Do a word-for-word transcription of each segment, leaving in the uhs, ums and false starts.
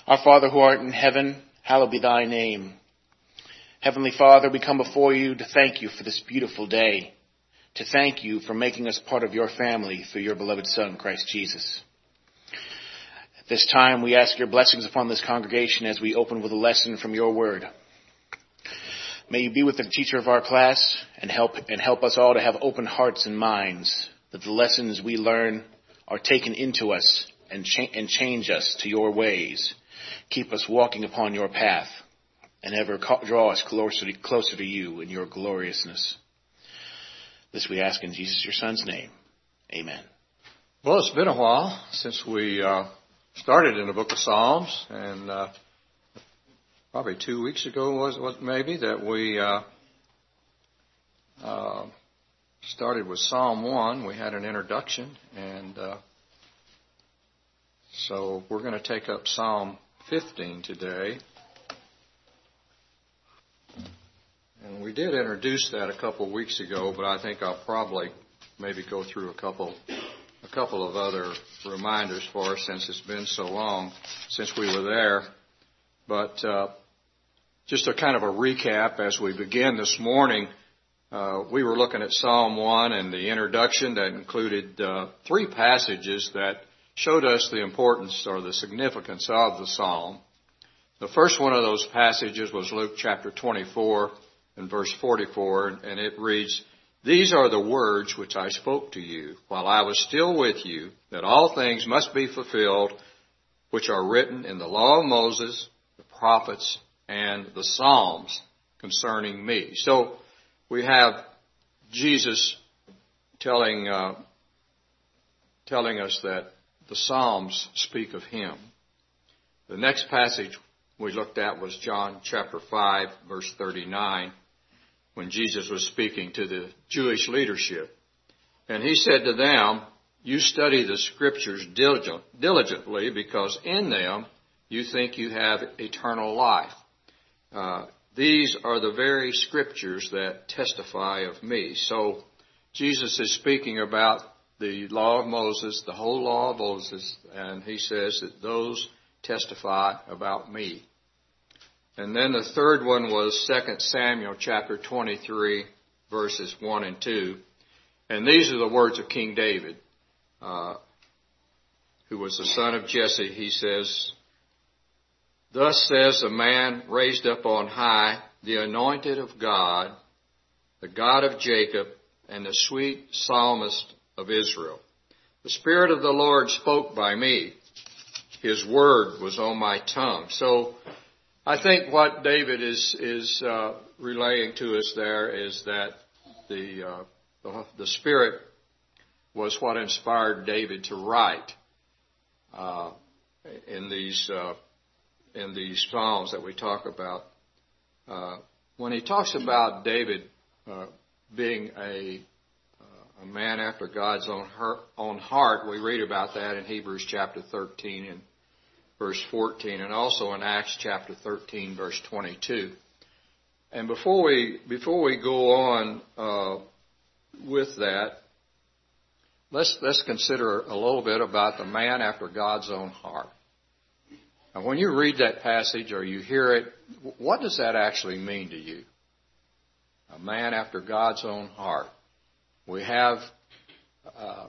Our Father who art in heaven, hallowed be thy name. Heavenly Father, we come before you to thank you for this beautiful day, to thank you for making us part of your family through your beloved Son, Christ Jesus. At this time, we ask your blessings upon this congregation as we open with a lesson from your word. May you be with the teacher of our class and help and help us all to have open hearts and minds, that the lessons we learn are taken into us and, cha- and change us to your ways. Keep us walking upon your path and ever ca- draw us closer to, closer to you in your gloriousness. This we ask in Jesus, your Son's name. Amen. Well, it's been a while since we uh, started in the book of Psalms, and uh, probably two weeks ago was, was maybe that we uh, uh, started with Psalm one. We had an introduction, and uh, so we're going to take up Psalm fifteen today. And we did introduce that a couple of weeks ago, but I think I'll probably maybe go through a couple a couple of other reminders for us since it's been so long since we were there. But uh, just a kind of a recap as we begin this morning, uh, we were looking at Psalm one and the introduction that included uh, three passages that showed us the importance or the significance of the psalm. The first one of those passages was Luke chapter twenty-four and verse forty-four, and it reads, "These are the words which I spoke to you while I was still with you, that all things must be fulfilled which are written in the law of Moses, the prophets, and the Psalms concerning me." So we have Jesus telling uh, telling us that the Psalms speak of him. The next passage we looked at was John chapter five, verse thirty-nine, when Jesus was speaking to the Jewish leadership. And he said to them, "You study the scriptures diligent, diligently because in them you think you have eternal life. Uh, these are the very scriptures that testify of me." So Jesus is speaking about the law of Moses, the whole law of Moses, and he says that those testify about me. And then the third one was Second Samuel chapter twenty-three, verses one and two. And these are the words of King David, uh, who was the son of Jesse. He says, "Thus says the man raised up on high, the anointed of God, the God of Jacob, and the sweet psalmist of Israel. The Spirit of the Lord spoke by me. His word was on my tongue." So I think what David is is uh, relaying to us there is that the, uh, the the Spirit was what inspired David to write uh, in these uh, in these psalms that we talk about. Uh, when he talks about David uh, being a a man after God's own heart, own heart, we read about that in Hebrews chapter thirteen and verse fourteen, and also in Acts chapter thirteen, verse twenty-two. And before we before we go on uh, with that, let's let's consider a little bit about the man after God's own heart. Now, when you read that passage or you hear it, what does that actually mean to you? A man after God's own heart. We have uh,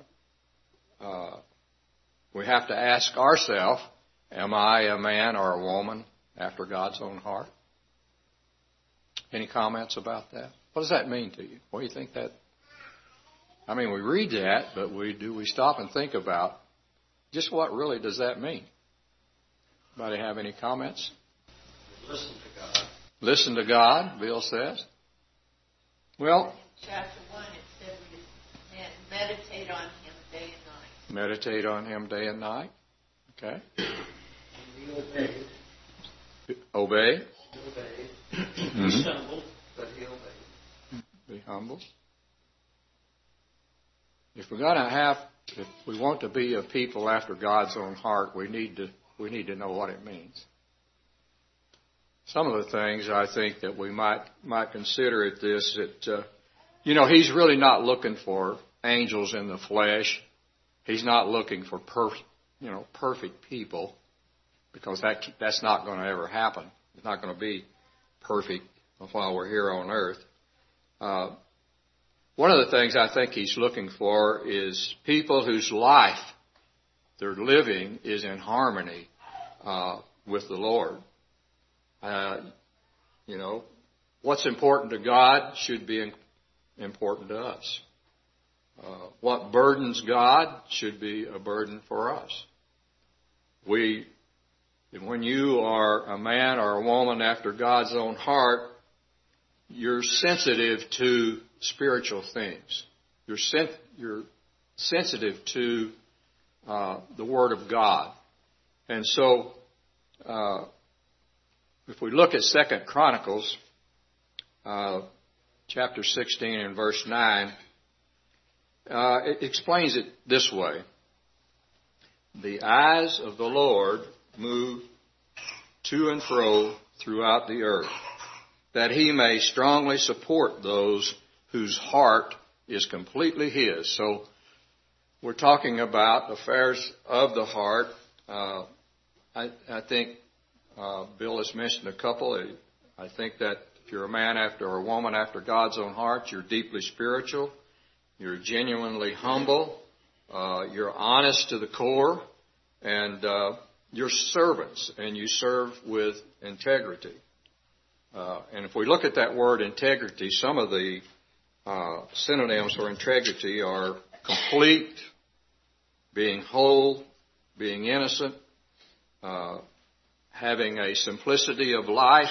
uh, we have to ask ourselves, am I a man or a woman after God's own heart? Any comments about that? What does that mean to you? What do you think that? I mean, we read that, but we do we stop and think about just what really does that mean? Anybody have any comments? Listen to God. Listen to God, Bill says. Well, chapter one, it said we meditate on him day and night. Meditate on him day and night. Okay. And we obey. Obey. Obey. Mm-hmm. He stumbled, but he obeyed. Be humble. If we're going to have, if we want to be a people after God's own heart, we need to we need to know what it means. Some of the things I think that we might might consider at this that uh, you know he's really not looking for angels in the flesh. He's not looking for perfect you know perfect people. because that that's not going to ever happen. It's not going to be perfect while we're here on earth. Uh, one of the things I think he's looking for is people whose life they're living is in harmony uh, with the Lord. Uh, you know, what's important to God should be important to us. Uh, what burdens God should be a burden for us. We, when you are a man or a woman after God's own heart, you're sensitive to spiritual things. You're, sen- you're sensitive to uh, the Word of God. And so, uh, if we look at Second Chronicles, uh, chapter sixteen and verse nine, uh, it explains it this way. The eyes of the Lord move to and fro throughout the earth, that he may strongly support those whose heart is completely his. So we're talking about affairs of the heart. Uh, I, I think uh, Bill has mentioned a couple. I think that if you're a man after or a woman after God's own heart, you're deeply spiritual, you're genuinely humble, uh, you're honest to the core, and uh, you're servants, and you serve with integrity. Uh, and if we look at that word integrity, some of the uh, synonyms for integrity are complete, being whole, being innocent, uh, having a simplicity of life,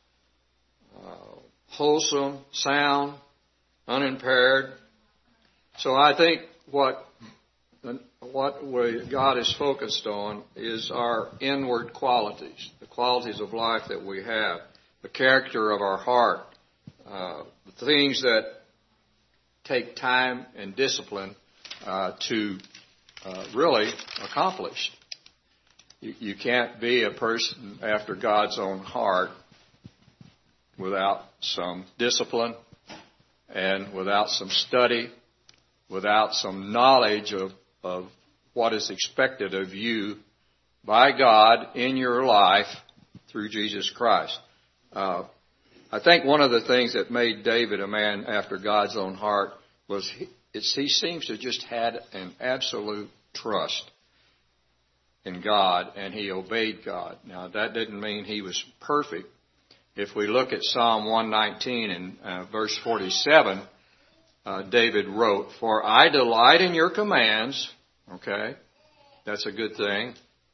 uh, wholesome, sound, unimpaired. So I think what what we, God is focused on is our inward qualities, the qualities of life that we have, the character of our heart, uh, the things that take time and discipline uh, to uh, really accomplish. You, you can't be a person after God's own heart without some discipline and without some study, without some knowledge of, of what is expected of you by God in your life through Jesus Christ. Uh, I think one of the things that made David a man after God's own heart was he, it's, he seems to just had an absolute trust in God, and he obeyed God. Now, that didn't mean he was perfect. If we look at Psalm one nineteen and uh, verse forty-seven, uh, David wrote, "For I delight in your commands," okay, that's a good thing,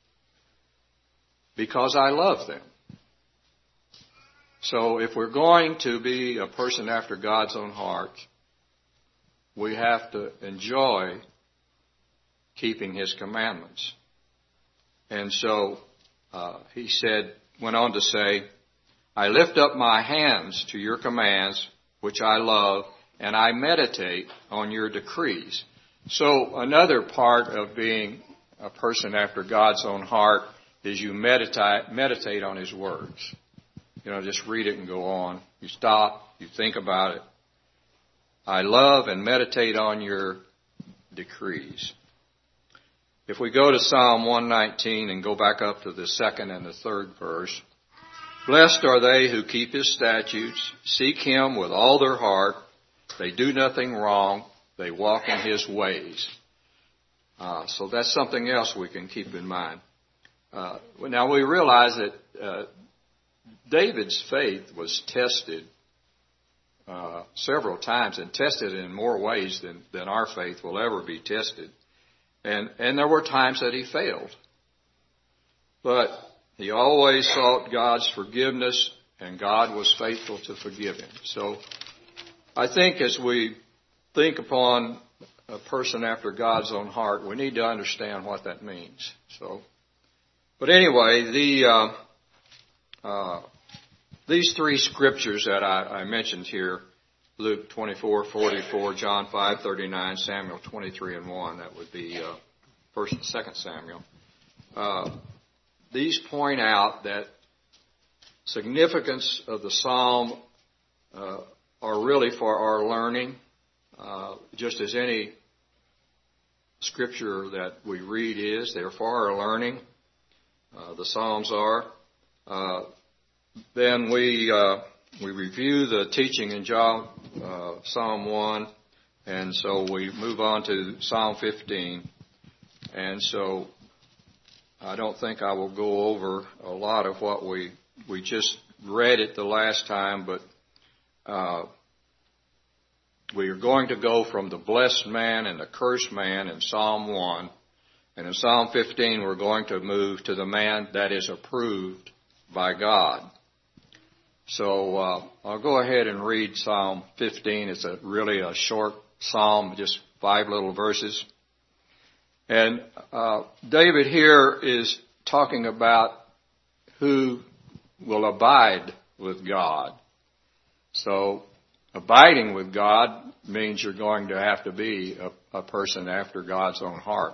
"because I love them." So if we're going to be a person after God's own heart, we have to enjoy keeping His commandments. And so uh, he said, went on to say, "I lift up my hands to your commands, which I love, and I meditate on your decrees." So another part of being a person after God's own heart is you meditate, meditate on His words. You know, just read it and go on. You stop, you think about it. I love and meditate on your decrees. If we go to Psalm one nineteen and go back up to the second and the third verse, "Blessed are they who keep His statutes, seek Him with all their heart. They do nothing wrong. They walk in His ways." Uh, so that's something else we can keep in mind. Uh, now we realize that uh, David's faith was tested uh, several times, and tested in more ways than, than our faith will ever be tested. And, and there were times that he failed. But he always sought God's forgiveness, and God was faithful to forgive him. So I think as we think upon a person after God's own heart, we need to understand what that means. So, but anyway, the uh, uh, these three scriptures that I, I mentioned here, Luke twenty-four forty-four, John five thirty-nine, Samuel twenty-three and one, that would be uh, First and Second Samuel. Uh, these point out that significance of the psalm uh, are really for our learning, uh, just as any scripture that we read is. They're for our learning. uh, the Psalms are. Uh, then we uh, we review the teaching in John, uh, Psalm one, and so we move on to Psalm fifteen. And so I don't think I will go over a lot of what we we just read it the last time, but uh, we are going to go from the blessed man and the cursed man in Psalm one, and in Psalm fifteen we're going to move to the man that is approved by God. So uh, I'll go ahead and read Psalm fifteen. It's a really a short psalm, just five little verses. And uh, David here is talking about who will abide with God. So abiding with God means you're going to have to be a, a person after God's own heart.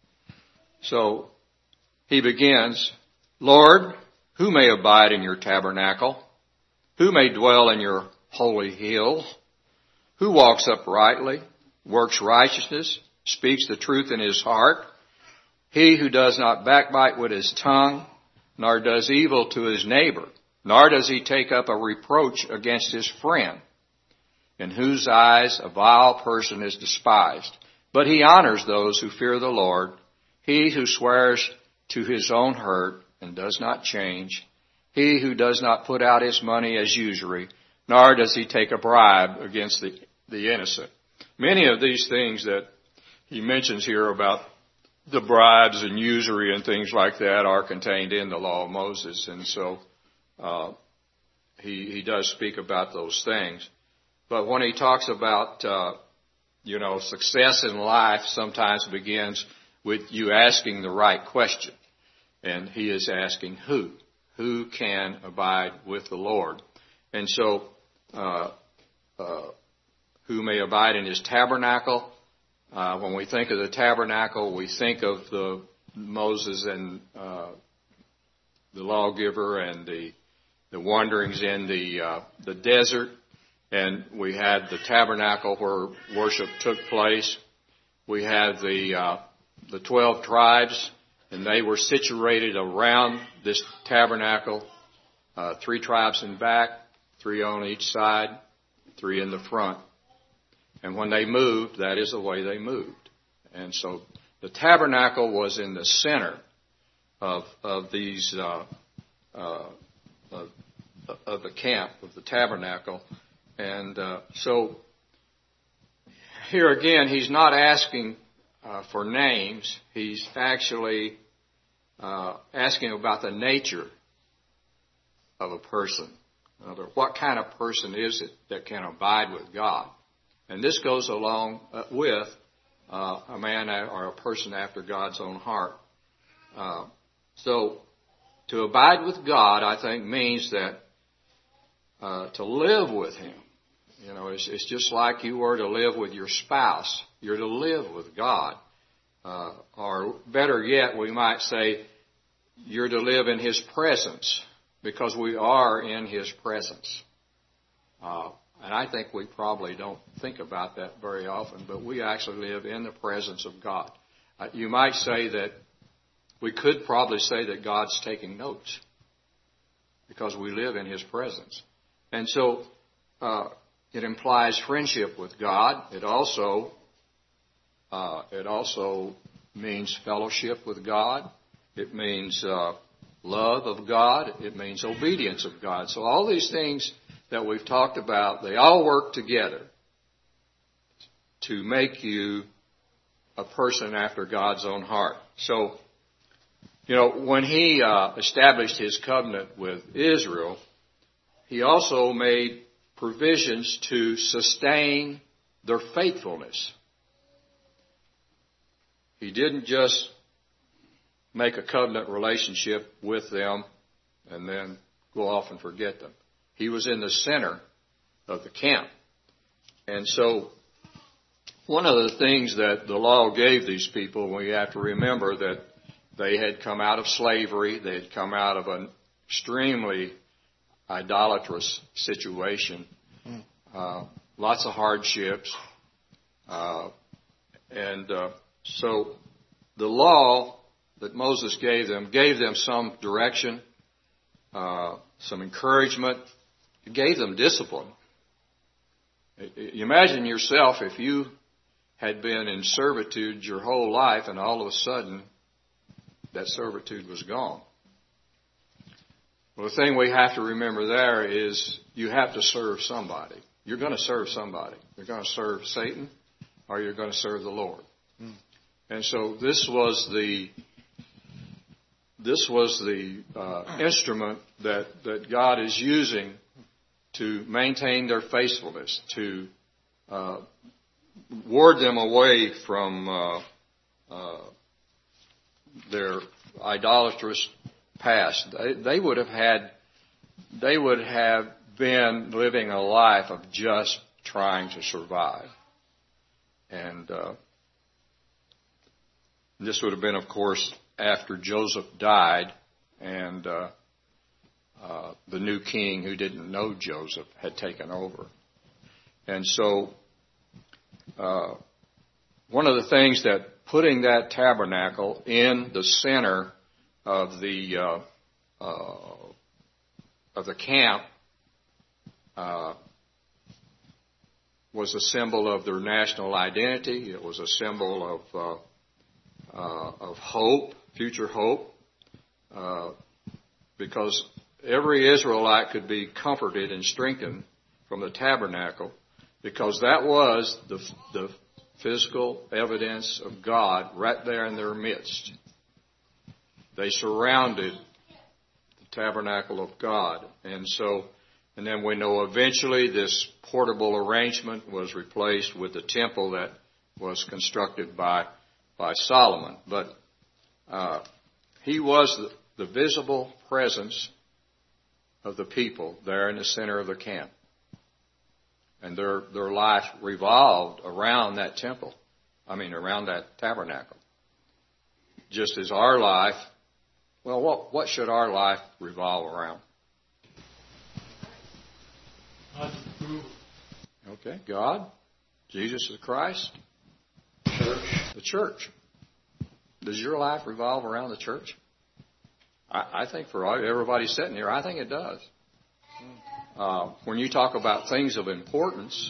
So he begins, Lord, who may abide in your tabernacle? Who may dwell in your holy hill? Who walks uprightly, works righteousness, speaks the truth in his heart? He who does not backbite with his tongue, nor does evil to his neighbor, nor does he take up a reproach against his friend, in whose eyes a vile person is despised. But he honors those who fear the Lord. He who swears to his own hurt and does not change. He who does not put out his money as usury, nor does he take a bribe against the, the innocent. Many of these things that he mentions here about the bribes and usury and things like that are contained in the law of Moses. And so uh, he, he does speak about those things. But when he talks about, uh, you know, success in life sometimes begins with you asking the right question. And he is asking who? Who can abide with the Lord? And so, uh, uh, who may abide in his tabernacle? Uh, when we think of the tabernacle, we think of the Moses and uh, the lawgiver and the the wanderings in the uh, the desert, and we had the tabernacle where worship took place. We had the uh, the twelve tribes, and they were situated around this tabernacle. Uh, three tribes in back, three on each side, three in the front. And when they moved, that is the way they moved. And so the tabernacle was in the center of of these uh, uh, of, of the camp of the tabernacle. And uh, so here again, he's not asking uh, for names. He's actually uh, asking about the nature of a person. In other words, what kind of person is it that can abide with God? And this goes along with uh, a man or a person after God's own heart. Uh, so to abide with God, I think, means that uh, to live with Him. You know, it's, it's just like you were to live with your spouse. You're to live with God. Uh, or better yet, we might say you're to live in His presence, because we are in His presence. Uh, And I think we probably don't think about that very often, but we actually live in the presence of God. Uh, you might say that we could probably say that God's taking notes because we live in His presence. And so uh, it implies friendship with God. It also uh, it also means fellowship with God. It means uh, love of God. It means obedience of God. So all these things that we've talked about, they all work together to make you a person after God's own heart. So, you know, when He uh, established His covenant with Israel, He also made provisions to sustain their faithfulness. He didn't just make a covenant relationship with them and then go off and forget them. He was in the center of the camp. And so one of the things that the law gave these people, we have to remember that they had come out of slavery. They had come out of an extremely idolatrous situation. Uh, lots of hardships. Uh, and uh, so the law that Moses gave them gave them some direction, uh, some encouragement. It gave them discipline. You imagine yourself if you had been in servitude your whole life and all of a sudden that servitude was gone. Well, the thing we have to remember there is you have to serve somebody. You're going to serve somebody. You're going to serve Satan or you're going to serve the Lord. Mm. And so this was the this was the uh, instrument that, that God is using to maintain their faithfulness, to uh, ward them away from uh, uh, their idolatrous past. They, they would have had, they would have been living a life of just trying to survive, and uh, this would have been, of course, after Joseph died, and uh, uh, the new king who didn't know Joseph had taken over. And so uh, one of the things that putting that tabernacle in the center of the uh, uh, of the camp uh, was a symbol of their national identity. It was a symbol of uh, uh, of hope, future hope, uh, because every Israelite could be comforted and strengthened from the tabernacle, because that was the, the physical evidence of God right there in their midst. They surrounded the tabernacle of God. And so, and then we know eventually this portable arrangement was replaced with the temple that was constructed by, by Solomon. But uh, he was the, the visible presence of the people there in the center of the camp. And their their life revolved around that temple. I mean, around that tabernacle. Just as our life, well, what what should our life revolve around? Okay, God, Jesus the Christ, church, the church. Does your life revolve around the church? I, I think for everybody sitting here, I think it does. Uh, when you talk about things of importance,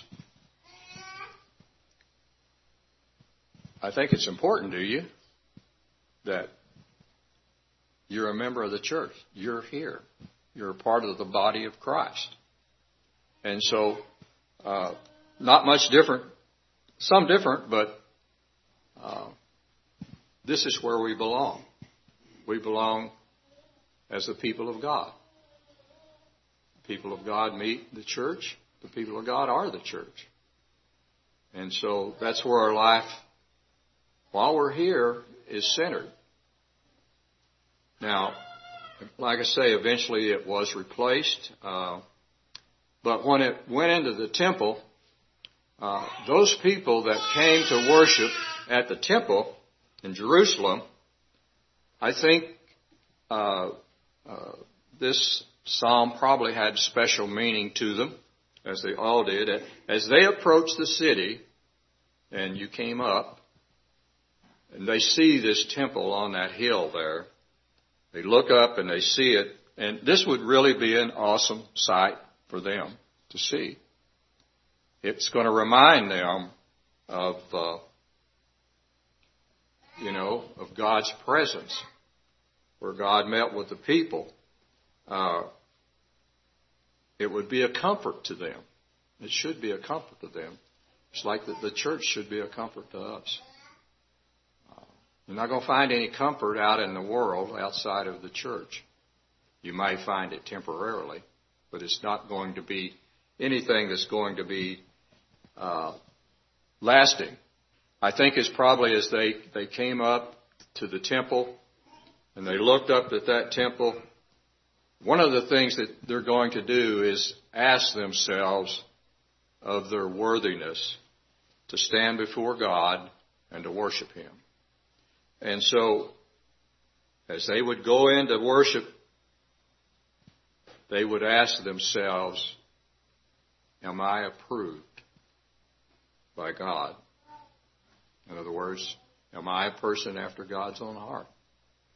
I think it's important to you that you're a member of the church. You're here. You're a part of the body of Christ. And so, uh, not much different, some different, but uh, this is where we belong. We belong as the people of God. The people of God meet the church. The people of God are the church. And so that's where our life, while we're here, is centered. Now, like I say, eventually it was replaced. Uh, but when it went into the temple, uh, those people that came to worship at the temple in Jerusalem, I think uh, uh, this psalm probably had special meaning to them, as they all did. As they approached the city, and you came up, and they see this temple on that hill there, they look up and they see it, and this would really be an awesome sight for them to see. It's going to remind them of, uh, you know, of God's presence, where God met with the people. Uh, it would be a comfort to them. It should be a comfort to them. It's like the, the church should be a comfort to us. Uh, you're not going to find any comfort out in the world outside of the church. You may find it temporarily, but it's not going to be anything that's going to be uh, lasting. I think it's probably as they, they came up to the temple and they looked up at that temple, one of the things that they're going to do is ask themselves of their worthiness to stand before God and to worship Him. And so, as they would go in to worship, they would ask themselves, am I approved by God? In other words, am I a person after God's own heart?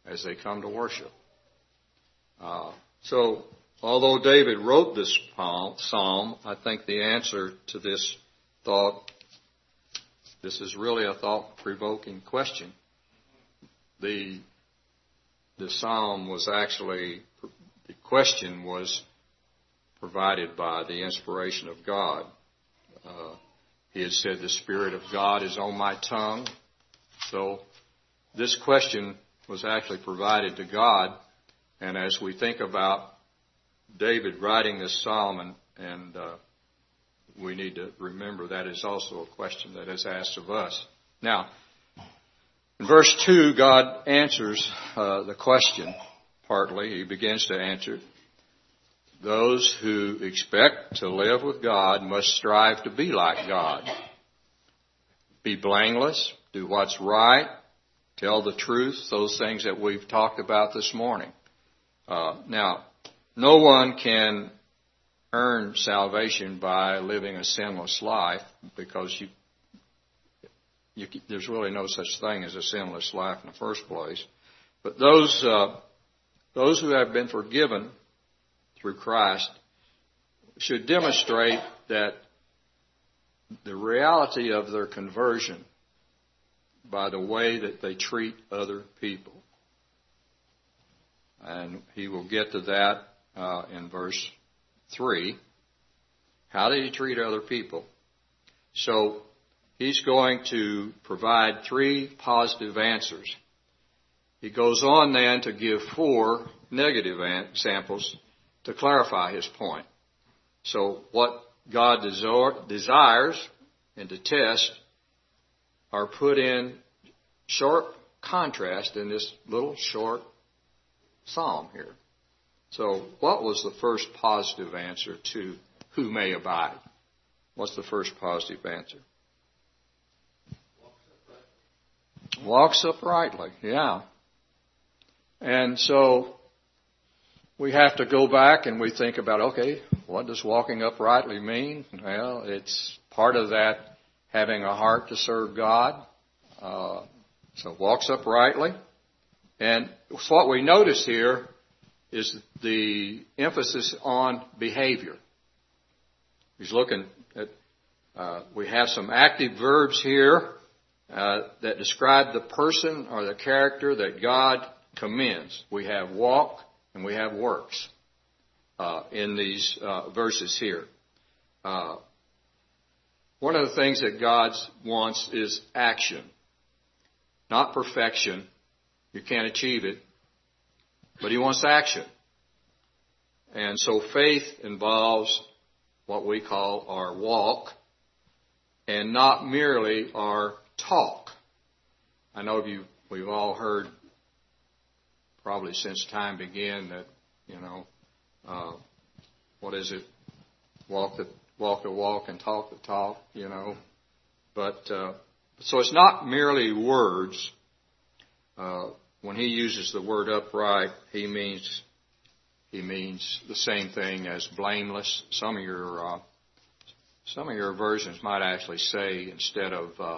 as they come to worship. Uh, so, although David wrote this psalm, I think the answer to this thought, this is really a thought-provoking question. The the psalm was actually, the question was provided by the inspiration of God. Uh, he had said, the Spirit of God is on my tongue. So this question was actually provided to God. And as we think about David writing this psalm, and, and uh, we need to remember that is also a question that is asked of us. Now, in verse two, God answers uh, the question partly. He begins to answer. Those who expect to live with God must strive to be like God. Be blameless, do what's right, tell the truth, those things that we've talked about this morning. Uh, now, no one can earn salvation by living a sinless life, because you, you, there's really no such thing as a sinless life in the first place. But those uh, those who have been forgiven through Christ should demonstrate that the reality of their conversion by the way that they treat other people. And he will get to that uh, in verse three. How did he treat other people? So he's going to provide three positive answers. He goes on then to give four negative examples to clarify his point. So what God desires and detests are put in sharp contrast in this little short psalm here. So what was the first positive answer to who may abide? What's the first positive answer? Walks uprightly, yeah. And so we have to go back and we think about, okay, what does walking uprightly mean? Well, it's part of that having a heart to serve God. Uh, so walks uprightly. And what we notice here is the emphasis on behavior. He's looking at, uh, we have some active verbs here uh, that describe the person or the character that God commends. We have walk and we have works uh, in these uh, verses here. Uh, one of the things that God wants is action, not perfection. You can't achieve it, but he wants action. And so faith involves what we call our walk and not merely our talk. I know you, we've all heard probably since time began that, you know, uh, what is it? Walk the, walk the walk and talk the talk, you know. But, uh, so it's not merely words. Uh, when he uses the word upright, he means, he means the same thing as blameless. Some of your, uh, some of your versions might actually say, instead of, uh,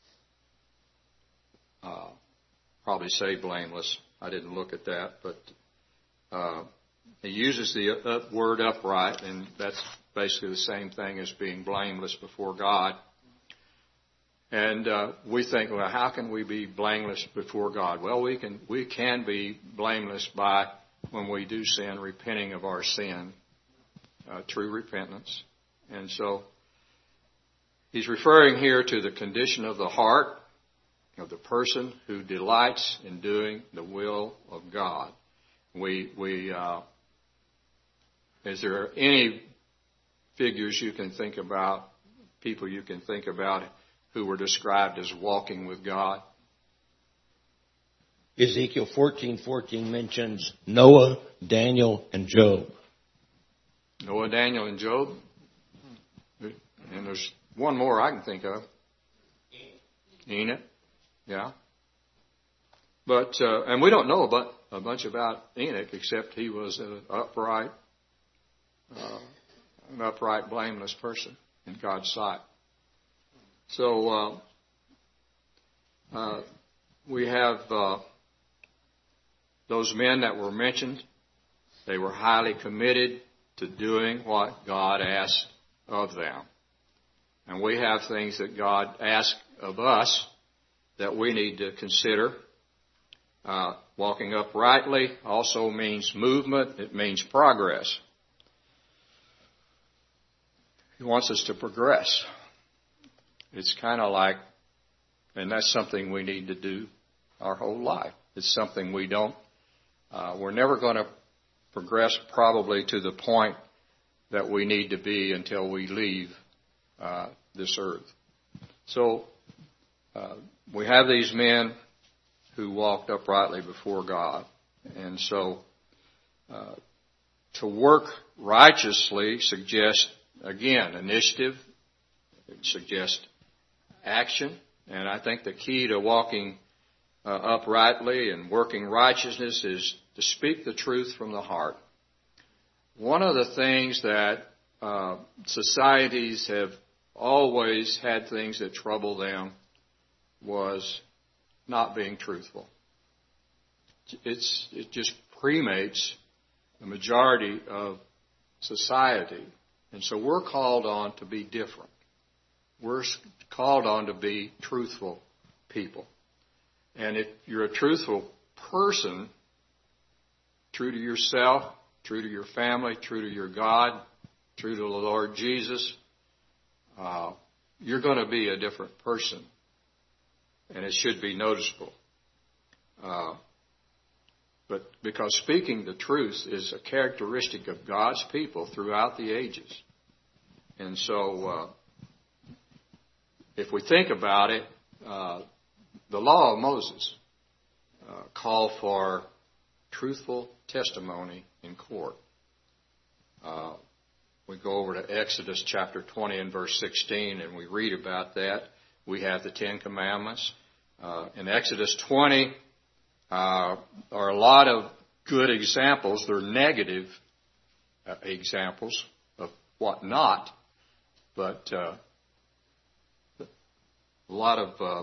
uh, probably say blameless. I didn't look at that, but, uh, he uses the up word upright, and that's basically the same thing as being blameless before God. And uh, we think, well, how can we be blameless before God? Well, we can we can be blameless by, when we do sin, repenting of our sin, uh, true repentance. And so he's referring here to the condition of the heart of the person who delights in doing the will of God. We we uh, is there any figures you can think about, people you can think about, who were described as walking with God? Ezekiel fourteen fourteen mentions Noah, Daniel, and Job. Noah, Daniel, and Job. And there's one more I can think of. Enoch. Yeah. But, uh, and we don't know about a bunch about Enoch, except he was an upright, uh, an upright, blameless person in God's sight. So uh, uh, we have uh, those men that were mentioned, they were highly committed to doing what God asked of them. And we have things that God asks of us that we need to consider. Uh, walking uprightly also means movement. It means progress. He wants us to progress. It's kind of like, and that's something we need to do our whole life. It's something we don't, uh, we're never going to progress probably to the point that we need to be until we leave uh, this earth. So uh, we have these men who walked uprightly before God. And so uh, to work righteously suggests, again, initiative. It suggests action. And I think the key to walking uh, uprightly and working righteousness is to speak the truth from the heart. One of the things that uh, societies have always had things that trouble them was not being truthful. It's, it just primates the majority of society. And so we're called on to be different. We're called on to be truthful people. And if you're a truthful person, true to yourself, true to your family, true to your God, true to the Lord Jesus, uh, you're going to be a different person. And it should be noticeable. Uh, but because speaking the truth is a characteristic of God's people throughout the ages. And so uh, if we think about it, uh, the law of Moses uh, called for truthful testimony in court. Uh, we go over to Exodus chapter twenty and verse sixteen, and we read about that. We have the Ten Commandments. Uh, in Exodus twenty uh, are a lot of good examples. They're negative uh, examples of what not, but uh, a lot of uh,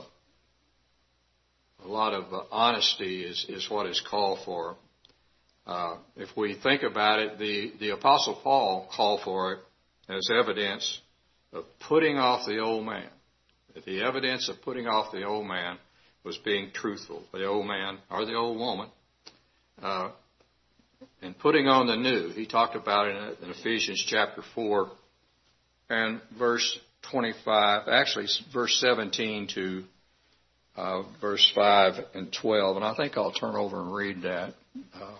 a lot of uh, honesty is, is what is called for. Uh, if we think about it, the, the Apostle Paul called for it as evidence of putting off the old man. The evidence of putting off the old man was being truthful. The old man, or the old woman, uh, and putting on the new. He talked about it in, in Ephesians chapter four and verse twenty-five, actually verse seventeen to uh, verse five and twelve. And I think I'll turn over and read that. Uh,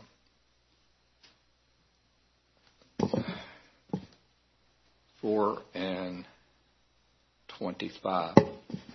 four and twenty-five.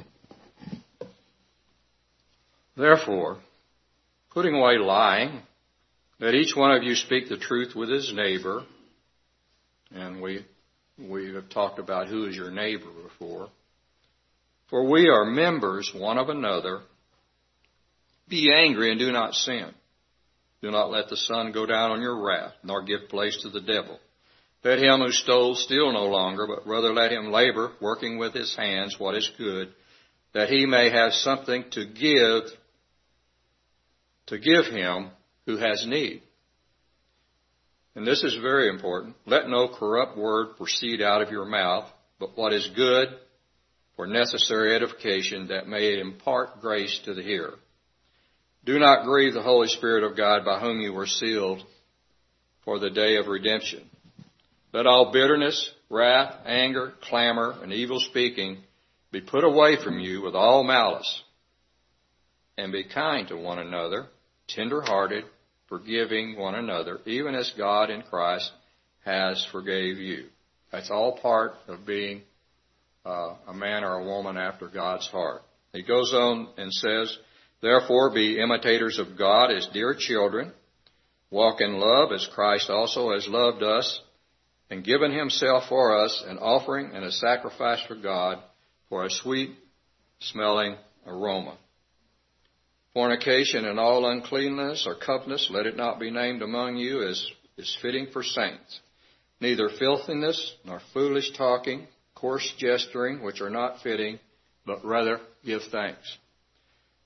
Therefore, putting away lying, let each one of you speak the truth with his neighbor. And we we have talked about who is your neighbor before. For we are members one of another. Be angry and do not sin. Do not let the sun go down on your wrath, nor give place to the devil. Let him who stole steal no longer, but rather let him labor, working with his hands what is good, that he may have something to give, to give him who has need. And this is very important. Let no corrupt word proceed out of your mouth, but what is good for necessary edification, that may impart grace to the hearer. Do not grieve the Holy Spirit of God, by whom you were sealed for the day of redemption. Let all bitterness, wrath, anger, clamor, and evil speaking be put away from you with all malice. And be kind to one another, tender-hearted, forgiving one another, even as God in Christ has forgave you. That's all part of being uh, a man or a woman after God's heart. He goes on and says, therefore be imitators of God as dear children. Walk in love as Christ also has loved us and given himself for us, an offering and a sacrifice for God, for a sweet-smelling aroma. Fornication and all uncleanness or covetousness, let it not be named among you as is fitting for saints. Neither filthiness, nor foolish talking, coarse gesturing, which are not fitting, but rather give thanks.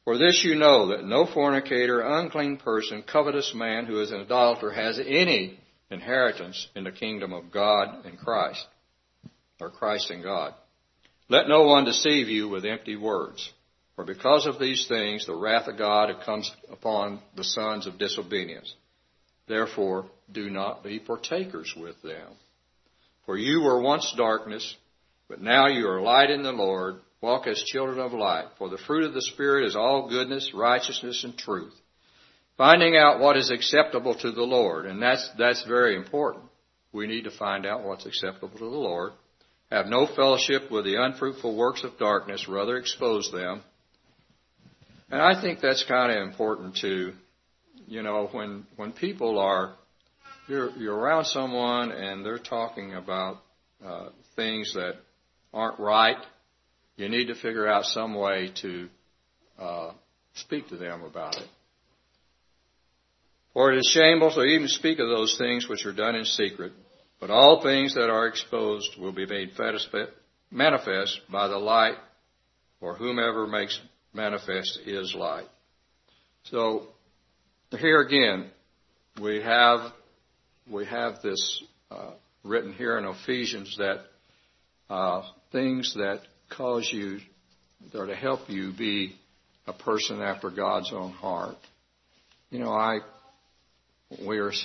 For this you know, that no fornicator, unclean person, covetous man who is an idolater has any inheritance in the kingdom of God and Christ, or Christ and God. Let no one deceive you with empty words. For because of these things, the wrath of God comes upon the sons of disobedience. Therefore, do not be partakers with them. For you were once darkness, but now you are light in the Lord. Walk as children of light. For the fruit of the Spirit is all goodness, righteousness, and truth. Finding out what is acceptable to the Lord. And that's, that's very important. We need to find out what's acceptable to the Lord. Have no fellowship with the unfruitful works of darkness, rather expose them. And I think that's kind of important too. You know, when when people are, you're, you're around someone and they're talking about uh, things that aren't right, you need to figure out some way to uh, speak to them about it. For it is shameful to even speak of those things which are done in secret, but all things that are exposed will be made manifest by the light, for whomever makes manifest is light. So here again, we have we have this uh, written here in Ephesians that uh, things that cause you, or to help you be a person after God's own heart. You know, I we are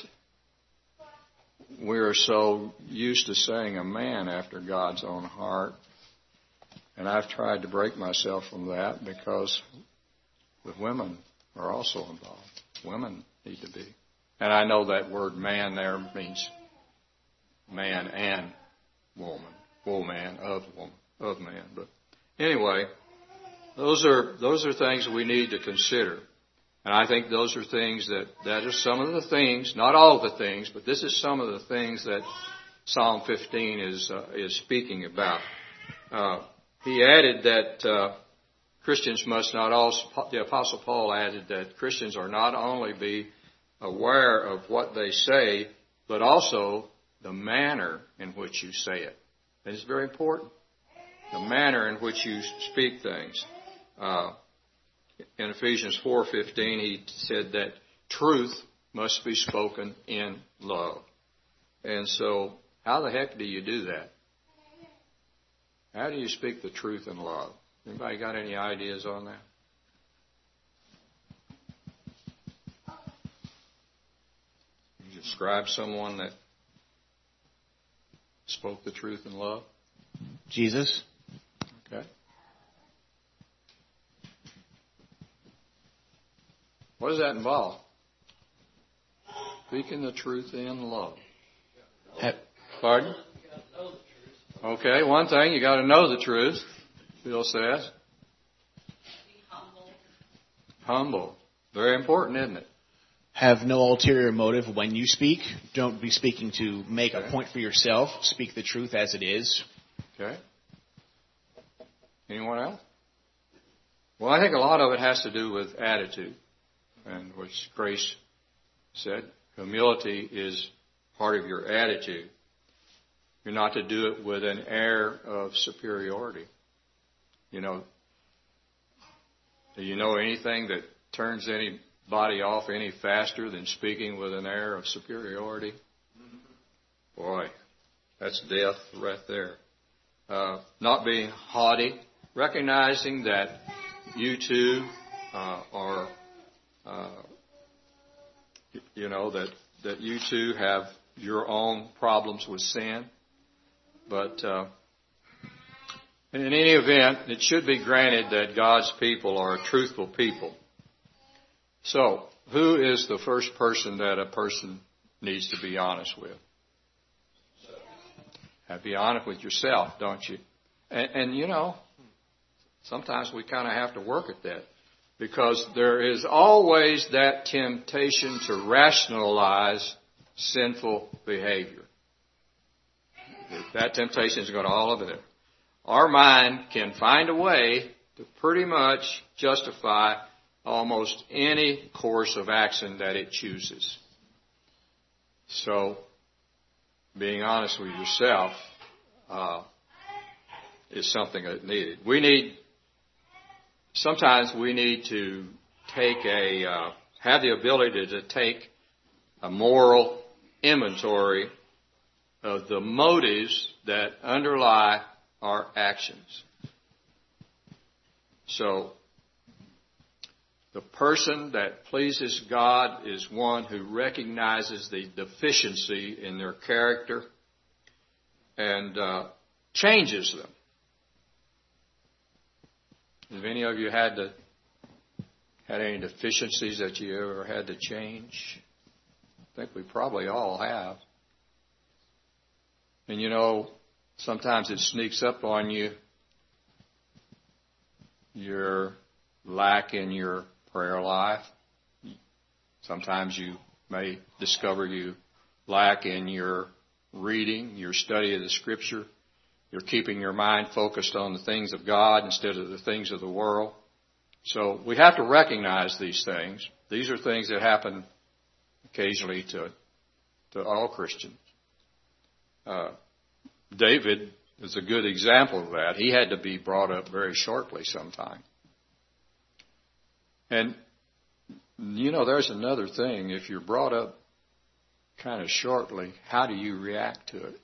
we are so used to saying a man after God's own heart. And I've tried to break myself from that because the women are also involved. Women need to be. And I know that word man there means man and woman. Woman, of woman, of man. But anyway, those are those are things we need to consider. And I think those are things that, that are some of the things, not all of the things, but this is some of the things that Psalm fifteen is uh, is speaking about. Uh, He added that uh, Christians must not also, the Apostle Paul added that Christians are not only be aware of what they say, but also the manner in which you say it. And it's very important. The manner in which you speak things. Uh, in Ephesians four fifteen, he said that truth must be spoken in love. And so, how the heck do you do that? How do you speak the truth in love? Anybody got any ideas on that? You describe someone that spoke the truth in love? Jesus. Okay. What does that involve? Speaking the truth in love. Have, Pardon? Okay, one thing, you got to know the truth, Bill says. Be humble. Humble. Very important, isn't it? have no ulterior motive when you speak. Don't be speaking to make okay. a point for yourself. Speak the truth as it is. Okay. Anyone else? Well, I think a lot of it has to do with attitude, and which Grace said, humility is part of your attitude. You're not to do it with an air of superiority. You know, do you know anything that turns anybody off any faster than speaking with an air of superiority? Boy, that's death right there. Uh, not being haughty, recognizing that you too uh, are, uh, you know, that, that you too have your own problems with sin. But uh, in any event, it should be granted that God's people are a truthful people. So, who is the first person that a person needs to be honest with? Have to be honest with yourself, don't you? And, and you know, sometimes we kind of have to work at that, because there is always that temptation to rationalize sinful behavior. That temptation is going to all over there. Our mind can find a way to pretty much justify almost any course of action that it chooses. So, being honest with yourself uh, is something that's needed. We need sometimes we need to take a, uh, have the ability to take a moral inventory of the motives that underlie our actions. So, the person that pleases God is one who recognizes the deficiency in their character and uh, changes them. Have any of you had to, had any deficiencies that you ever had to change? I think we probably all have. And you know, sometimes it sneaks up on you. Your lack in your prayer life. Sometimes you may discover you lack in your reading, your study of the Scripture. You're keeping your mind focused on the things of God instead of the things of the world. So we have to recognize these things. These are things that happen occasionally to to all Christians. Uh, David is a good example of that. He had to be brought up very shortly sometime. And, you know, there's another thing. If you're brought up kind of shortly, how do you react to it?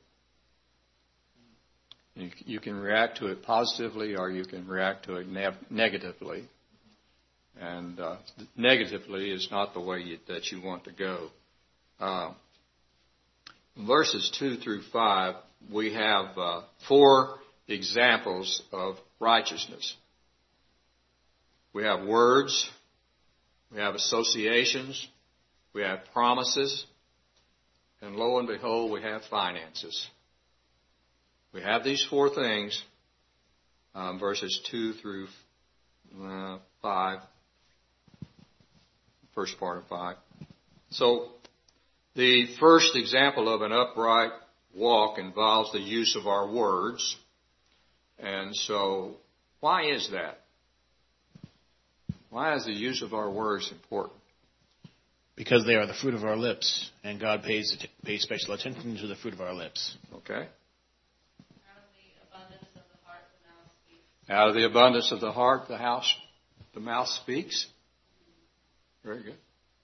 You, you can react to it positively or you can react to it ne- negatively. And uh, negatively is not the way you, that you want to go. Uh, verses two through five, we have uh, four examples of righteousness. We have words, we have associations, we have promises, and lo and behold, we have finances. We have these four things, um, verses two through uh, five, first part of five. So, the first example of an upright walk involves the use of our words. And so, why is that? Why is the use of our words important? Because they are the fruit of our lips, and God pays, pays special attention to the fruit of our lips. Okay. Out of the abundance of the heart, Out of the abundance of the the mouth speaks. heart, the house, the mouth speaks. Very good.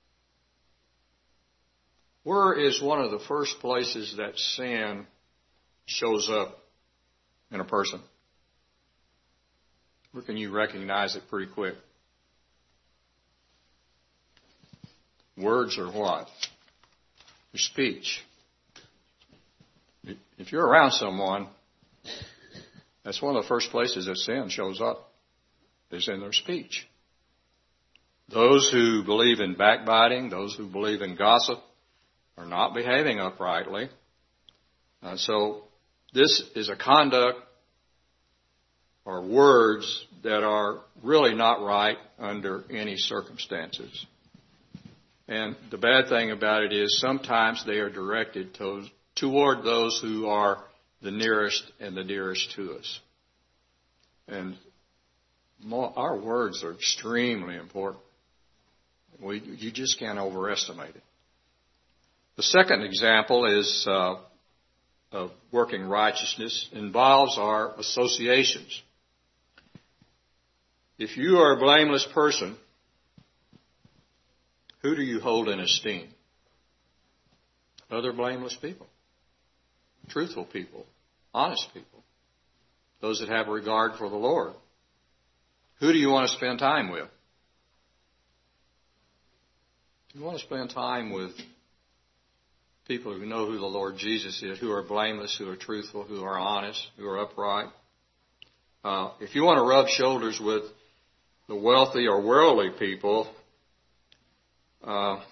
Where is one of the first places that sin shows up in a person? Where can you recognize it pretty quick? Words are what? Your speech. If you're around someone, that's one of the first places that sin shows up, is in their speech. Those who believe in backbiting, those who believe in gossip, are not behaving uprightly. Uh, so this is a conduct or words that are really not right under any circumstances. And the bad thing about it is sometimes they are directed to, toward those who are the nearest and the dearest to us. And more, our words are extremely important. We, you just can't overestimate it. The second example is uh, of working righteousness involves our associations. If you are a blameless person, who do you hold in esteem? Other blameless people, truthful people, honest people, those that have regard for the Lord. Who do you want to spend time with? You want to spend time with people who know who the Lord Jesus is, who are blameless, who are truthful, who are honest, who are upright. Uh, if you want to rub shoulders with the wealthy or worldly people, uh,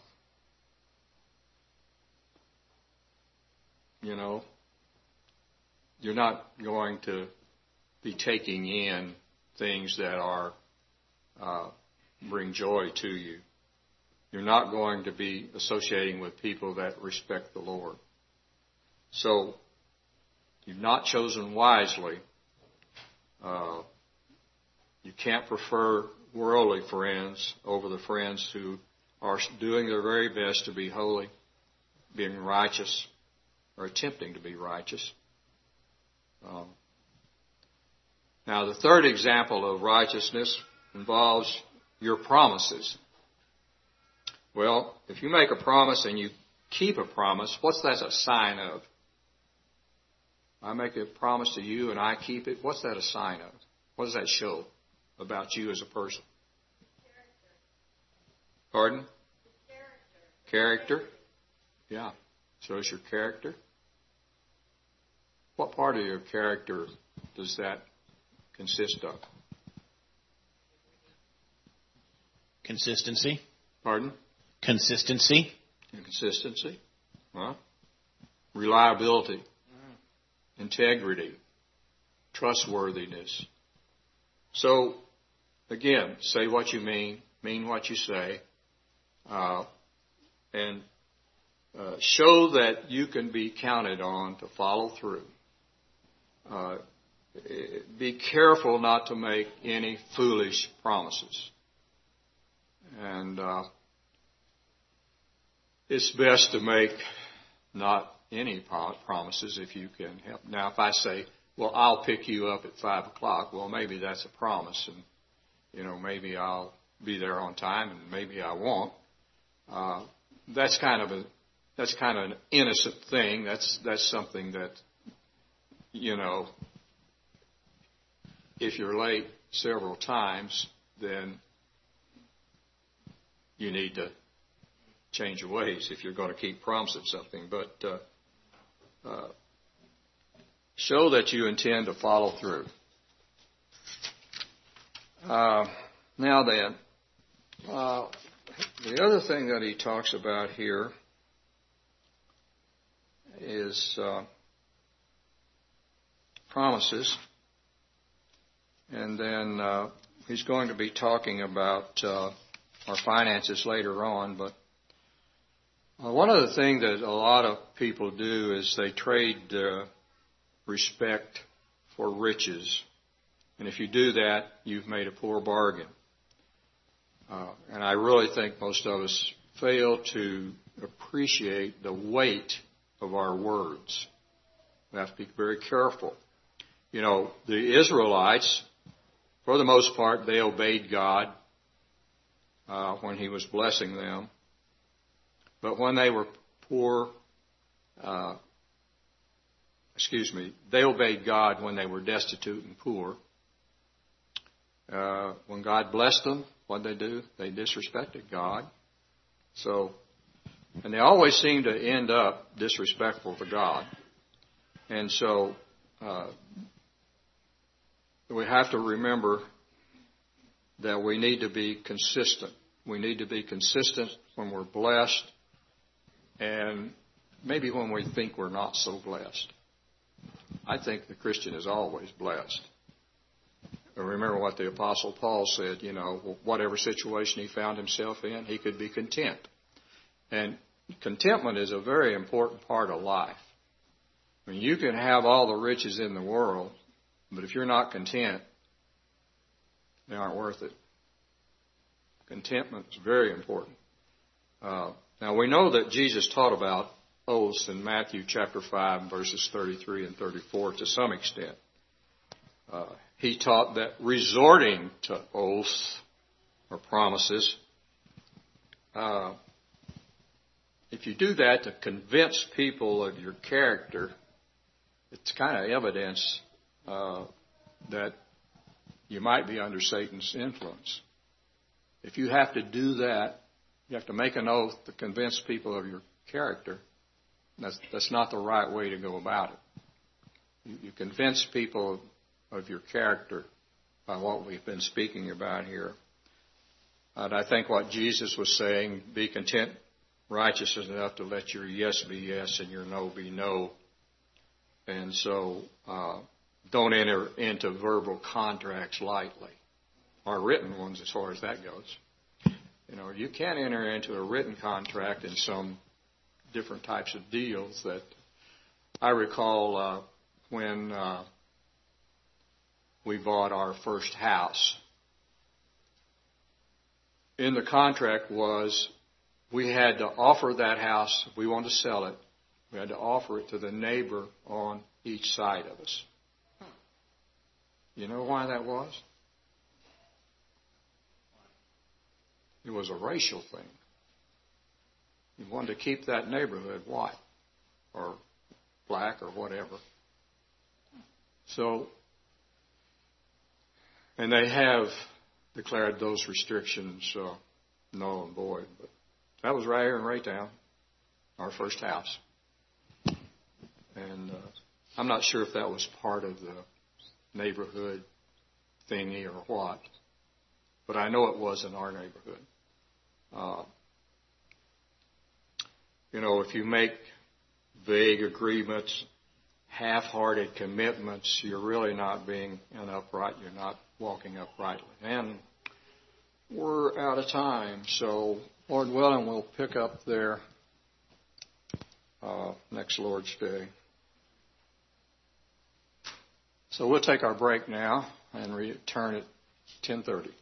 you know, you're not going to be taking in things that are uh, bring joy to you. You're not going to be associating with people that respect the Lord. So, you've not chosen wisely. Uh, you can't prefer worldly friends over the friends who are doing their very best to be holy, being righteous, or attempting to be righteous. Um, now, the third example of righteousness involves your promises. Well, if you make a promise and you keep a promise, what's that a sign of? I make a promise to you and I keep it. What's that a sign of? What does that show about you as a person? Character. Pardon? Character. Character? Yeah. So it's your character. What part of your character does that consist of? Consistency. Pardon? Consistency. Consistency. Huh? Reliability. Integrity. Trustworthiness. So, again, say what you mean, mean what you say, uh, and uh, show that you can be counted on to follow through. Uh, be careful not to make any foolish promises. And uh, it's best to make not any promises if you can help. Now, if I say, well, I'll pick you up at five o'clock, well, maybe that's a promise. And, you know, maybe I'll be there on time and maybe I won't. Uh, that's kind of a, that's kind of an innocent thing. That's, that's something that, you know, if you're late several times, then you need to change your ways if you're going to keep promising something. But uh, uh, show that you intend to follow through. Uh, now then, uh, the other thing that he talks about here is uh, promises. And then uh, he's going to be talking about uh, our finances later on. But uh, one of the things that a lot of people do is they trade uh, respect for riches. And if you do that, you've made a poor bargain. Uh, and I really think most of us fail to appreciate the weight of our words. We have to be very careful. You know, the Israelites, for the most part, they obeyed God uh, when He was blessing them. But when they were poor, uh, excuse me, they obeyed God when they were destitute and poor. Uh, when God blessed them, what did they do? They disrespected God. So, and they always seem to end up disrespectful to God. And so, uh, we have to remember that we need to be consistent. We need to be consistent when we're blessed and maybe when we think we're not so blessed. I think the Christian is always blessed. Remember what the Apostle Paul said, you know, whatever situation he found himself in, he could be content. And contentment is a very important part of life. I mean, you can have all the riches in the world, but if you're not content, they aren't worth it. Contentment is very important. Uh, now, we know that Jesus taught about oaths in Matthew chapter five, verses thirty-three and thirty-four to some extent. Uh, he taught that resorting to oaths or promises, uh, if you do that to convince people of your character, it's kind of evidence uh, that you might be under Satan's influence. If you have to do that, you have to make an oath to convince people of your character. That's, that's not the right way to go about it. You, you convince people of your character by what we've been speaking about here. And I think what Jesus was saying, be content, righteous enough to let your yes be yes and your no be no. And so uh, don't enter into verbal contracts lightly, or written ones as far as that goes. You know, you can't enter into a written contract in some different types of deals that I recall uh, when uh, we bought our first house. In the contract was we had to offer that house, if we wanted to sell it, we had to offer it to the neighbor on each side of us. You know why that was? It was a racial thing. You wanted to keep that neighborhood white or black or whatever. So, and they have declared those restrictions uh, null and void. But that was right here in Raytown, our first house. And uh, I'm not sure if that was part of the neighborhood thingy or what, but I know it was in our neighborhood. Uh, you know, if you make vague agreements, half-hearted commitments, you're really not being an upright, you're not walking uprightly. And we're out of time, so Lord willing, we'll pick up there uh, next Lord's Day. So we'll take our break now and return at ten thirty.